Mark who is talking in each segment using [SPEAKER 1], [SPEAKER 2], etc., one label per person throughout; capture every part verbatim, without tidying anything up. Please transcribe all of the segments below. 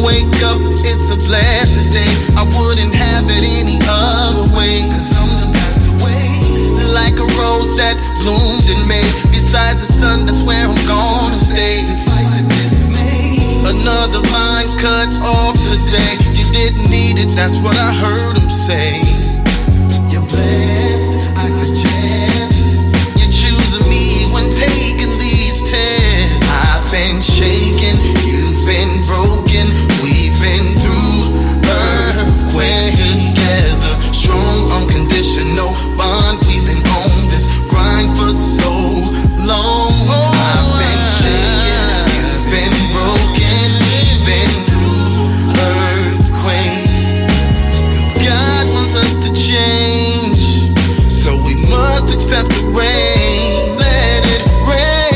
[SPEAKER 1] wake up, it's a blessed day. I wouldn't have it any other way, cause I'm done passed away. Like a rose that bloomed in May, beside the sun, that's where I'm gonna stay. Despite the dismay, another line cut off today. You didn't need it, that's what I heard him say. You're blessed, I suggest you're choosing me when taking these tests. I've been shaken, you've been broken, we've been through earthquakes together. Strong, unconditional bond, we've been on this grind for so long. I've been shaken, you've been broken, we've been through earthquakes. Cause God wants us to change, so we must accept the rain. Let it rain.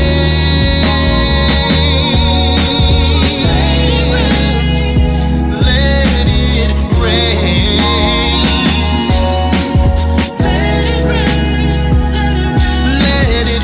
[SPEAKER 1] Let it rain. Let it rain. Let it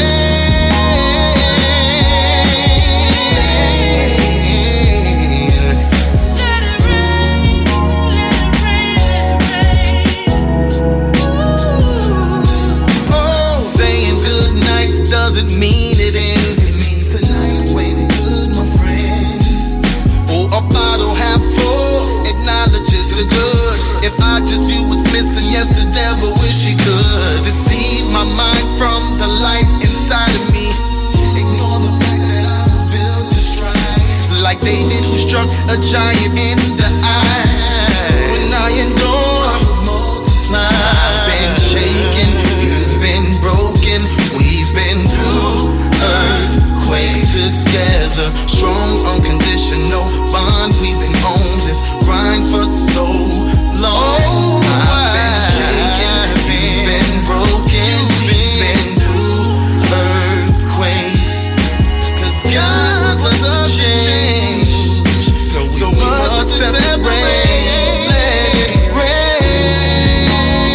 [SPEAKER 1] Oh, saying goodnight doesn't mean it ends. It means tonight waiting good, my friends. Oh, a bottle half full acknowledges the good. If I just view what's missing, yes, the devil wish he could deceive my mind from the light inside of me. Ignore the fact that I was built to strive, like David who struck a giant in the eye. When I endure, I was multiplied. I've been shaken, you've been broken, we've been through earthquakes together. Strong, unconditional bond, we've been on this grind for so long. I've been shaken, you've been broken, we've been through earthquakes. Cause God was a change, so we must accept the rain. Let it rain.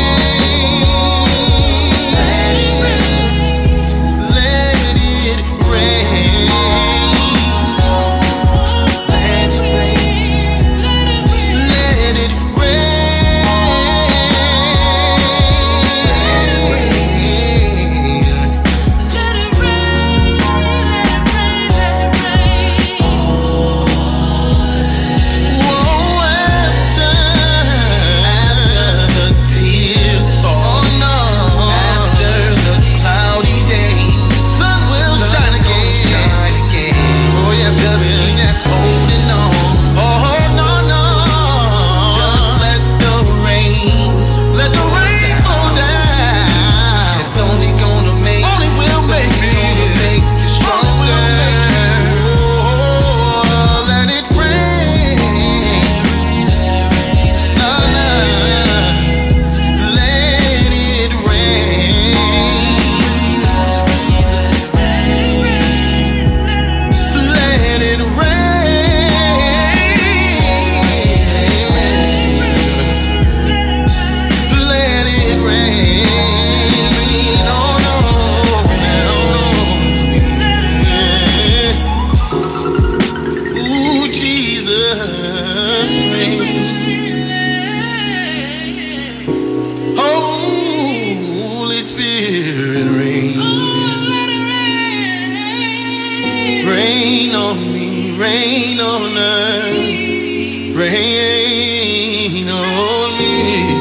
[SPEAKER 1] Let it rain. Let it rain. Let it rain. Let it rain. Whoa, after, after the tears fall, no, after the cloudy days, sun will shine again. Oh yes, just me that's holding on. Oh no, no, just let the rain, let the rain fall down. It's only gonna make, only will make me, gonna make you stronger. Oh, let it rain. No, no, let it rain. Let it rain. Let it rain. No, no, no. Ooh, Jesus, rain. Holy Spirit, rain. Rain on me, rain on us, rain on me.